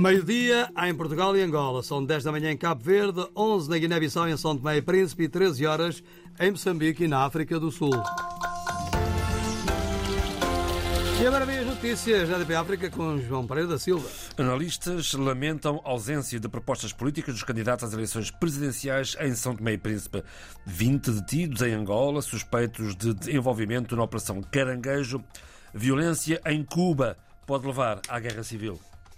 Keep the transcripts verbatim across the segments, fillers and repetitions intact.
Meio-dia em Portugal e Angola. São dez da manhã em Cabo Verde, onze na Guiné-Bissau e em São Tomé e Príncipe e treze horas em Moçambique e na África do Sul. E agora vem as notícias da A D P África com João Pereira da Silva. Analistas lamentam a ausência de propostas políticas dos candidatos às eleições presidenciais em São Tomé e Príncipe. vinte detidos em Angola, suspeitos de envolvimento na Operação Caranguejo. Violência em Cuba pode levar à guerra civil.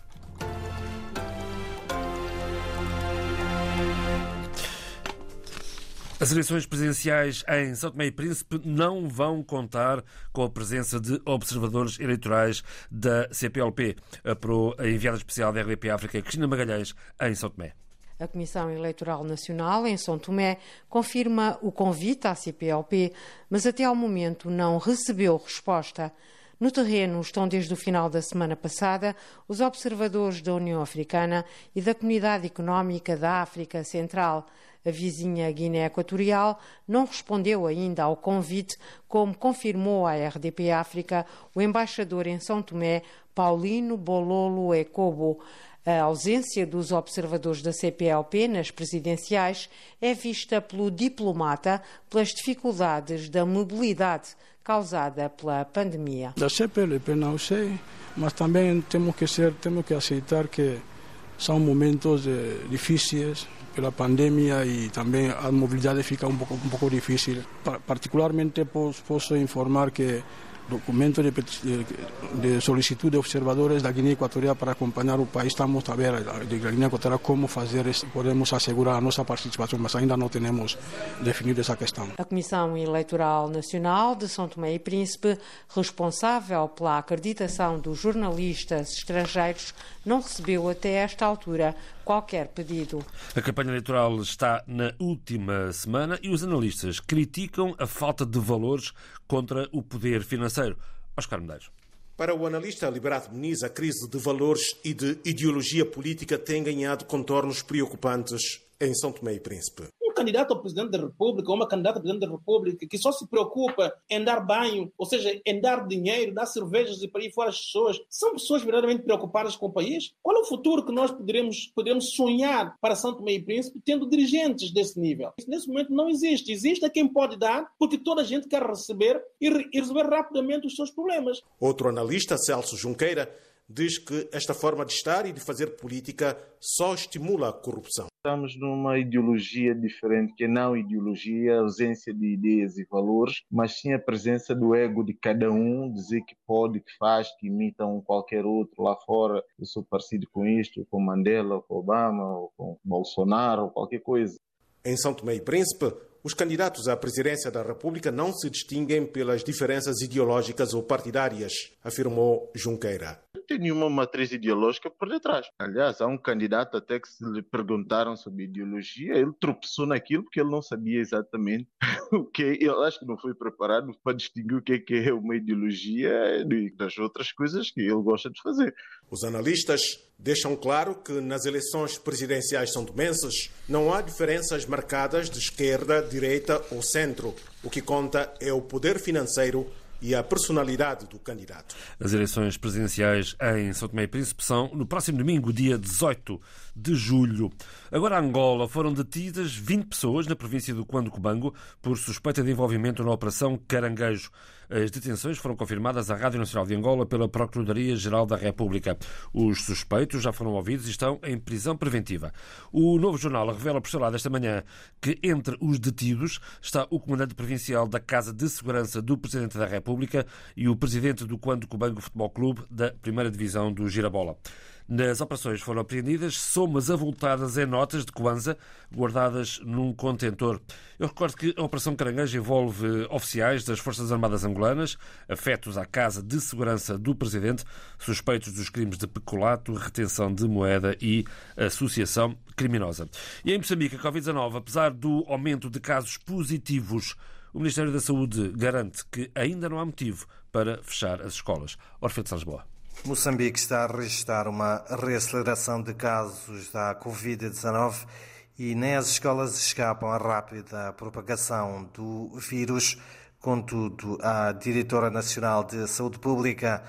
As eleições presidenciais em São Tomé e Príncipe não vão contar com a presença de observadores eleitorais da C P L P, apurou a enviada especial da R D P África, Cristina Magalhães, em São Tomé. A Comissão Eleitoral Nacional, em São Tomé, confirma o convite à C P L P, mas até ao momento não recebeu resposta. No terreno estão desde o final da semana passada os observadores da União Africana e da Comunidade Económica da África Central. A vizinha Guiné Equatorial não respondeu ainda ao convite, como confirmou à R D P África o embaixador em São Tomé, Paulino Bololo Ekobo. A ausência dos observadores da C P L P nas presidenciais é vista pelo diplomata pelas dificuldades da mobilidade causada pela pandemia. Da C P L P não sei, mas também temos que ser, temos que aceitar que são momentos eh, difíceis pela pandemia e também a mobilidade fica um pouco, um pouco difícil. Particularmente posso, posso informar que documento de, de, de solicitud de observadores da Guiné Equatorial para acompanhar o país, estamos a ver de Guiné Equatorial como fazer, podemos assegurar a nossa participação, mas ainda não temos definido essa questão. A Comissão Eleitoral Nacional de São Tomé e Príncipe, responsável pela acreditação dos jornalistas estrangeiros, não recebeu até esta altura qualquer pedido. A campanha eleitoral está na última semana e os analistas criticam a falta de valores contra o poder financeiro. Oscar Medeiros. Para o analista Liberato Muniz, a crise de valores e de ideologia política tem ganhado contornos preocupantes em São Tomé e Príncipe. Um candidato ao Presidente da República ou uma candidata a Presidente da República que só se preocupa em dar banho, ou seja, em dar dinheiro, dar cervejas e para aí fora as pessoas, são pessoas verdadeiramente preocupadas com o país? Qual é o futuro que nós poderemos, poderemos sonhar para São Tomé e Príncipe tendo dirigentes desse nível? Isso nesse momento não existe. Existe a quem pode dar porque toda a gente quer receber e, re- e resolver rapidamente os seus problemas. Outro analista, Celso Junqueira, diz que esta forma de estar e de fazer política só estimula a corrupção. Estamos numa ideologia diferente, que não ideologia, ausência de ideias e valores, mas sim a presença do ego de cada um, dizer que pode, que faz, que imita um qualquer outro lá fora. Eu sou parecido com isto, com Mandela, ou com Obama, ou com Bolsonaro, ou qualquer coisa. Em São Tomé e Príncipe, os candidatos à presidência da República não se distinguem pelas diferenças ideológicas ou partidárias, afirmou Junqueira. Não tem nenhuma matriz ideológica por detrás. Aliás, há um candidato até que se lhe perguntaram sobre ideologia, ele tropeçou naquilo porque ele não sabia exatamente o que é. Eu acho que não foi preparado para distinguir o que é uma ideologia das outras coisas que ele gosta de fazer. Os analistas deixam claro que nas eleições presidenciais são-tomenses não há diferenças marcadas de esquerda, direita ou centro. O que conta é o poder financeiro e a personalidade do candidato. As eleições presidenciais em São Tomé e Príncipe são no próximo domingo, dia dezoito de julho. Agora, em Angola, foram detidas vinte pessoas na província do Cuando-Cubango por suspeita de envolvimento na Operação Caranguejo. As detenções foram confirmadas à Rádio Nacional de Angola pela Procuradoria-Geral da República. Os suspeitos já foram ouvidos e estão em prisão preventiva. O Novo Jornal revela por seu lado esta manhã que entre os detidos está o comandante provincial da Casa de Segurança do Presidente da República e o presidente do Cuando-Cubango Futebol Clube da primeira Divisão do Girabola. Nas operações foram apreendidas somas avultadas em notas de Kwanza guardadas num contentor. Eu recordo que a Operação Caranguejo envolve oficiais das Forças Armadas angolanas, afetos à Casa de Segurança do Presidente, suspeitos dos crimes de peculato, retenção de moeda e associação criminosa. E em Moçambique, a covid dezanove, apesar do aumento de casos positivos, o Ministério da Saúde garante que ainda não há motivo para fechar as escolas. Orfeu de São Lisboa. Moçambique está a registrar uma reaceleração de casos da covid dezanove e nem as escolas escapam à rápida propagação do vírus. Contudo, a Diretora Nacional de Saúde Pública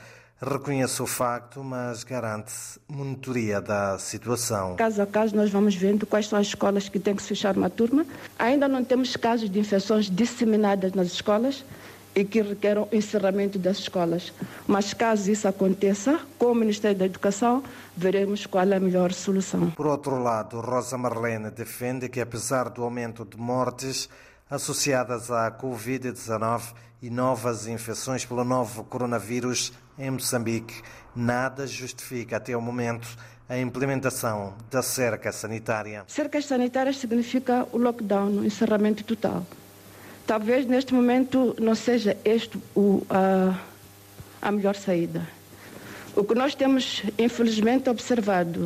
reconhece o facto, mas garante monitoria da situação. Caso a caso, nós vamos vendo quais são as escolas que têm que fechar uma turma. Ainda não temos casos de infecções disseminadas nas escolas e que requeram encerramento das escolas. Mas caso isso aconteça, com o Ministério da Educação, veremos qual é a melhor solução. Por outro lado, Rosa Marlene defende que, apesar do aumento de mortes associadas à covid dezenove e novas infecções pelo novo coronavírus em Moçambique, nada justifica até o momento a implementação da cerca sanitária. Cercas sanitárias significa o lockdown, o encerramento total. Talvez neste momento não seja este o, a, a melhor saída. O que nós temos, infelizmente, observado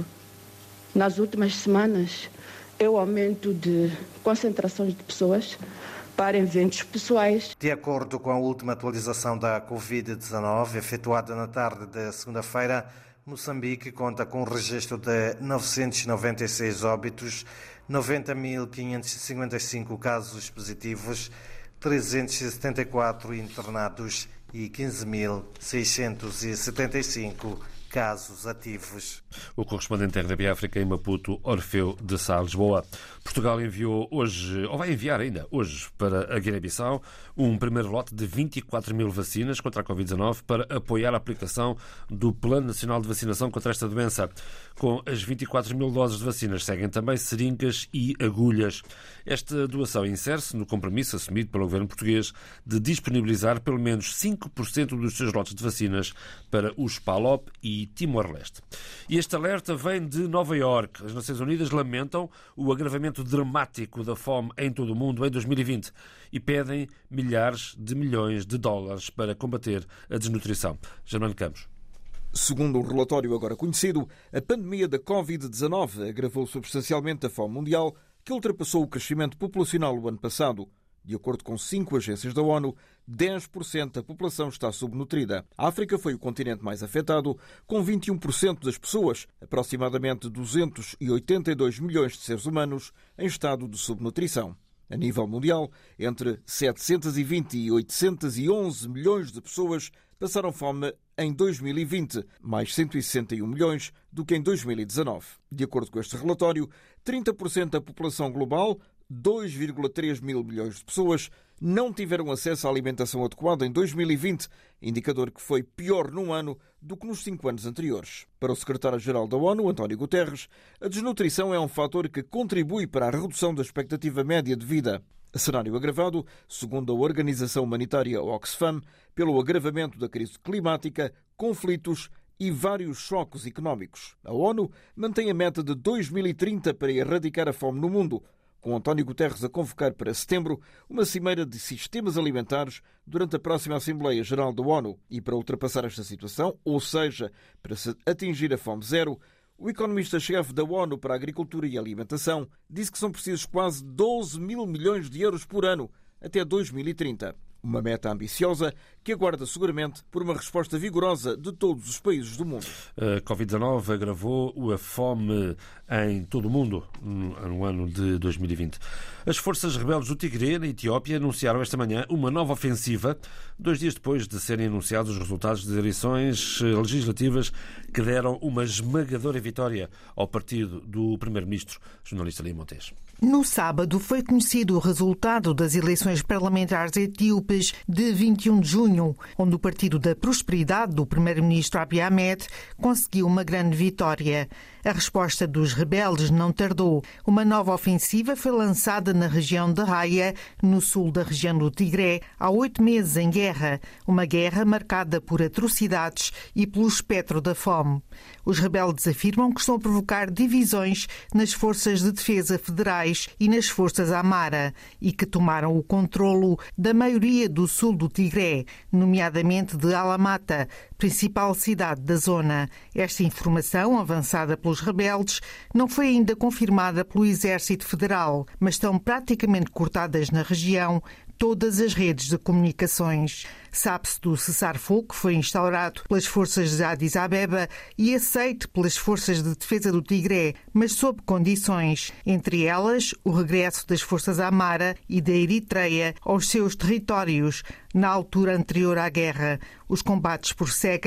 nas últimas semanas é o aumento de concentrações de pessoas para eventos pessoais. De acordo com a última atualização da covid dezenove, efetuada na tarde da segunda-feira, Moçambique conta com um registro de novecentos e noventa e seis óbitos, noventa mil quinhentos e cinquenta e cinco casos positivos, trezentos e setenta e quatro internados e quinze mil seiscentos e setenta e cinco casos ativos. O correspondente R D P África em Maputo, Orfeu de Sá, Lisboa. Portugal enviou hoje, ou vai enviar ainda hoje, para a Guiné-Bissau, um primeiro lote de vinte e quatro mil vacinas contra a covid dezenove para apoiar a aplicação do Plano Nacional de Vacinação contra esta doença. Com as vinte e quatro mil doses de vacinas seguem também seringas e agulhas. Esta doação insere-se no compromisso assumido pelo governo português de disponibilizar pelo menos cinco por cento dos seus lotes de vacinas para os PALOP e Timor-Leste. E este alerta vem de Nova Iorque. As Nações Unidas lamentam o agravamento dramático da fome em todo o mundo em dois mil e vinte e pedem milhares de milhões de dólares para combater a desnutrição. Germano Campos. Segundo um relatório agora conhecido, a pandemia da covid dezenove agravou substancialmente a fome mundial, que ultrapassou o crescimento populacional o ano passado. De acordo com cinco agências da ONU, dez por cento da população está subnutrida. A África foi o continente mais afetado, com vinte e um por cento das pessoas, aproximadamente duzentos e oitenta e dois milhões de seres humanos, em estado de subnutrição. A nível mundial, entre setecentos e vinte e oitocentos e onze milhões de pessoas passaram fome em dois mil e vinte, mais cento e sessenta e um milhões do que em dois mil e dezanove. De acordo com este relatório, trinta por cento da população global, dois vírgula três mil milhões de pessoas, não tiveram acesso à alimentação adequada em dois mil e vinte, indicador que foi pior num ano do que nos cinco anos anteriores. Para o secretário-geral da ONU, António Guterres, a desnutrição é um fator que contribui para a redução da expectativa média de vida. Cenário agravado, segundo a organização humanitária Oxfam, pelo agravamento da crise climática, conflitos e vários choques económicos. A ONU mantém a meta de dois mil e trinta para erradicar a fome no mundo, com António Guterres a convocar para setembro uma cimeira de sistemas alimentares durante a próxima Assembleia Geral da ONU. E para ultrapassar esta situação, ou seja, para se atingir a fome zero, o economista-chefe da ONU para a Agricultura e Alimentação disse que são precisos quase doze mil milhões de euros por ano até dois mil e trinta. Uma meta ambiciosa que aguarda seguramente por uma resposta vigorosa de todos os países do mundo. A covid dezenove agravou a fome em todo o mundo no ano de dois mil e vinte. As forças rebeldes do Tigré, na Etiópia, anunciaram esta manhã uma nova ofensiva, dois dias depois de serem anunciados os resultados das eleições legislativas que deram uma esmagadora vitória ao partido do primeiro-ministro, jornalista Lima Montes. No sábado foi conhecido o resultado das eleições parlamentares etíopes de vinte e um de junho, onde o Partido da Prosperidade do primeiro-ministro Abiy Ahmed conseguiu uma grande vitória. A resposta dos rebeldes não tardou. Uma nova ofensiva foi lançada na região de Raia, no sul da região do Tigré, há oito meses em guerra. Uma guerra marcada por atrocidades e pelo espectro da fome. Os rebeldes afirmam que estão a provocar divisões nas forças de defesa federais e nas forças Amara e que tomaram o controlo da maioria do sul do Tigré, nomeadamente de Alamata, principal cidade da zona. Esta informação, avançada pelos rebeldes, não foi ainda confirmada pelo Exército Federal, mas estão praticamente cortadas na região todas as redes de comunicações. Sabe-se do cessar-fogo que foi instaurado pelas forças de Addis Abeba e aceito pelas forças de defesa do Tigré, mas sob condições, entre elas o regresso das forças Amara e da Eritreia aos seus territórios, na altura anterior à guerra. Os combates prosseguem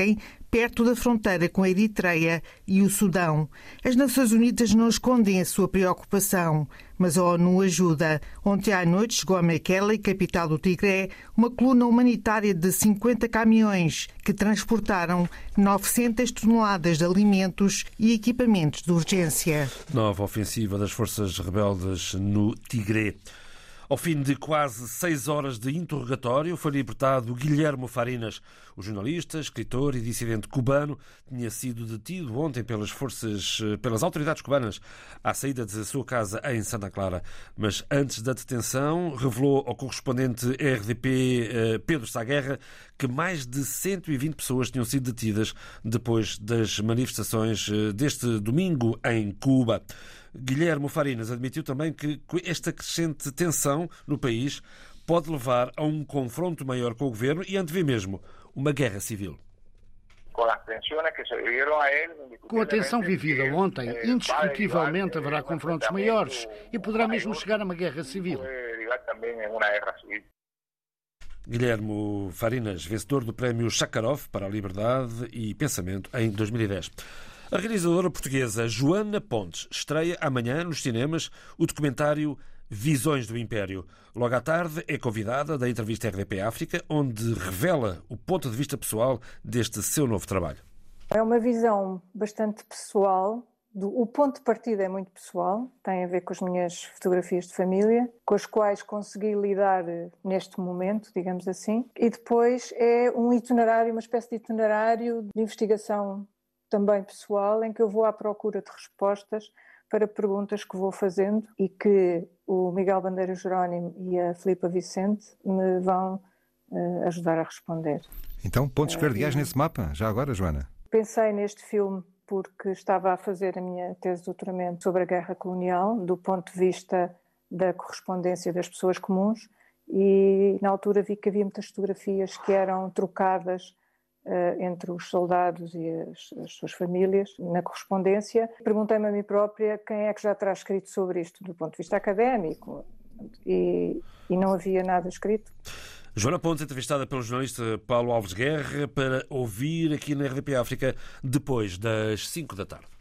perto da fronteira com a Eritreia e o Sudão. As Nações Unidas não escondem a sua preocupação, mas a ONU ajuda. Ontem à noite chegou a Mekele, capital do Tigré, uma coluna humanitária de cinquenta caminhões que transportaram novecentas toneladas de alimentos e equipamentos de urgência. Nova ofensiva das forças rebeldes no Tigré. Ao fim de quase seis horas de interrogatório, foi libertado Guilhermo Farinas. O jornalista, escritor e dissidente cubano tinha sido detido ontem pelas forças, pelas autoridades cubanas à saída de sua casa em Santa Clara. Mas antes da detenção, revelou ao correspondente R D P Pedro Sá Guerra que mais de cento e vinte pessoas tinham sido detidas depois das manifestações deste domingo em Cuba. Guilhermo Farinas admitiu também que esta crescente tensão no país pode levar a um confronto maior com o governo e antevê mesmo uma guerra civil. Com a tensão vivida ontem, indiscutivelmente haverá confrontos maiores e poderá mesmo chegar a uma guerra civil. Guilhermo Farinas, vencedor do prémio Sakharov para a Liberdade e Pensamento em dois mil e dez. A realizadora portuguesa Joana Pontes estreia amanhã nos cinemas o documentário Visões do Império. Logo à tarde é convidada da entrevista R D P África, onde revela o ponto de vista pessoal deste seu novo trabalho. É uma visão bastante pessoal. Do, o ponto de partida é muito pessoal, tem a ver com as minhas fotografias de família, com as quais consegui lidar neste momento, digamos assim. E depois é um itinerário, uma espécie de itinerário de investigação também pessoal, em que eu vou à procura de respostas para perguntas que vou fazendo e que o Miguel Bandeira Jerónimo e a Filipa Vicente me vão uh, ajudar a responder. Então, pontos uh, cardeais nesse mapa, já agora, Joana? Pensei neste filme porque estava a fazer a minha tese de doutoramento sobre a guerra colonial, do ponto de vista da correspondência das pessoas comuns, e na altura vi que havia muitas fotografias que eram trocadas Uh, entre os soldados e as, as suas famílias, na correspondência. Perguntei-me a mim própria quem é que já terá escrito sobre isto do ponto de vista académico, e, e não havia nada escrito. Joana Pontes, entrevistada pelo jornalista Paulo Alves Guerra, para ouvir aqui na R D P África depois das cinco da tarde.